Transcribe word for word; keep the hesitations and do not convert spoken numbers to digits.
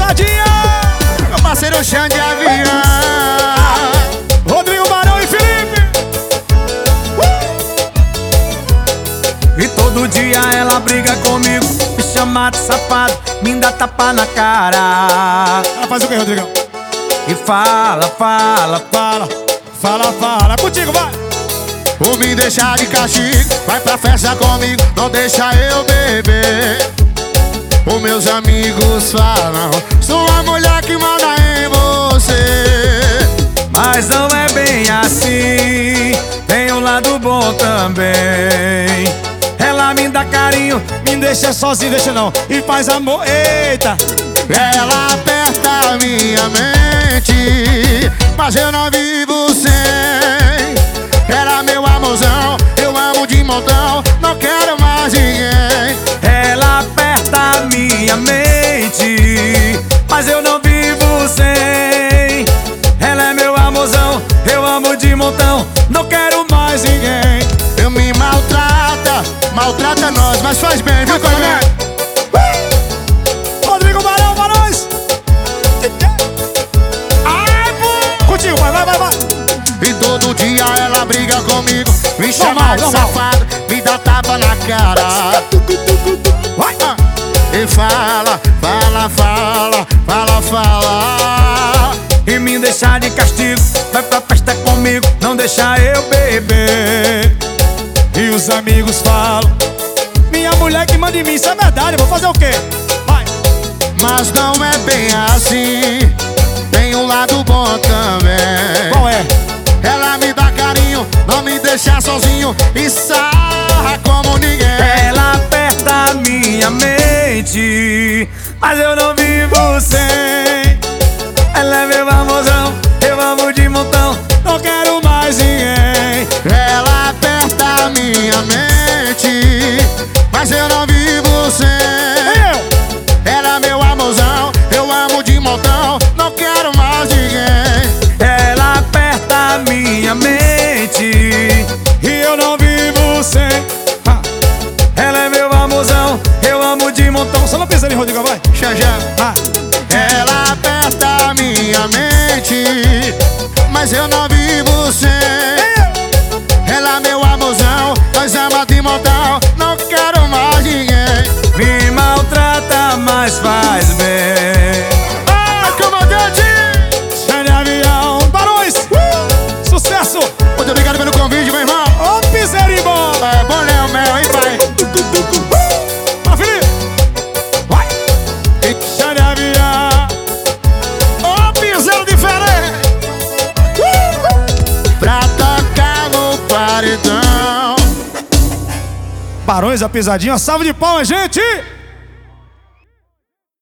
Pisadinha. Meu parceiro chão de avião, Rodrigo Barão e Felipe. E todo dia ela briga comigo, me chama de safado, me dá tapa na cara. Ela faz o que, Rodrigão? E fala, fala, Fala, fala, fala. Contigo, vai. por me deixar de castigo, vai pra festa comigo, não deixa eu beber. Os meus amigos falam, sou a mulher que manda em você. mas não é bem assim, tem um lado bom também. Ela me dá carinho, Me deixa sozinho, deixa não. E faz amor, eita. Ela aperta minha mente, mas eu não vivo sem. Era meu amorzão, eu amo de montão, não quero mais ninguém. ela aperta minha mente, mas eu não vivo sem. Ela é meu amorzão, eu amo de montão, não quero mais ninguém. Eu me maltrata, maltrata nós, mas faz bem, viu, coronel? Rodrigo Barão, Barões. Ai, pô. Contigo, vai, vai, vai, vai. E todo dia ela briga comigo, me chama Normal, de normal. safado, me dá tapa na cara. Vai. Ah, e fala, fala, fala, fala, fala. E me deixar de castigo, vai pra festa comigo, não deixa eu beber. E os amigos falam, minha mulher que manda em mim, isso é verdade, eu vou fazer o quê? Vai. Mas não é bem assim, tem um lado bom também. Qual é? Ela me dá carinho, não me deixa sozinho e sarra como ninguém. Ela aperta minha mente, mas eu não vivo sem. Ela é meu amorzão, eu amo de montão, Não quero mais ninguém. Ela aperta minha mente, mas eu não vivo sem. Eu. Ela é meu amorzão, eu amo de montão, não quero mais ninguém. ela aperta minha mente, E eu não vivo sem. Ah. ela é meu amorzão, eu amo de montão. Só não pisa ali, Rodrigo, vai. Xanjã. Ah. Ela aperta minha mente, mas eu não vivo sem. Ela é meu amorzão, nós ama de montão, não quero mais ninguém. me maltrata, mas faz bem. Ah, comandante! Chão de avião, Barões. Sucesso. Muito obrigado pelo convite, meu irmão. Ô, piseirinho bom. É bom, Léo Mel, hein, pai? Ó, Felipe. Vai. Chão de avião. Ô, piseiro diferente! Pra tocar no paredão. Barões, a pisadinha. Salve de palmas, gente.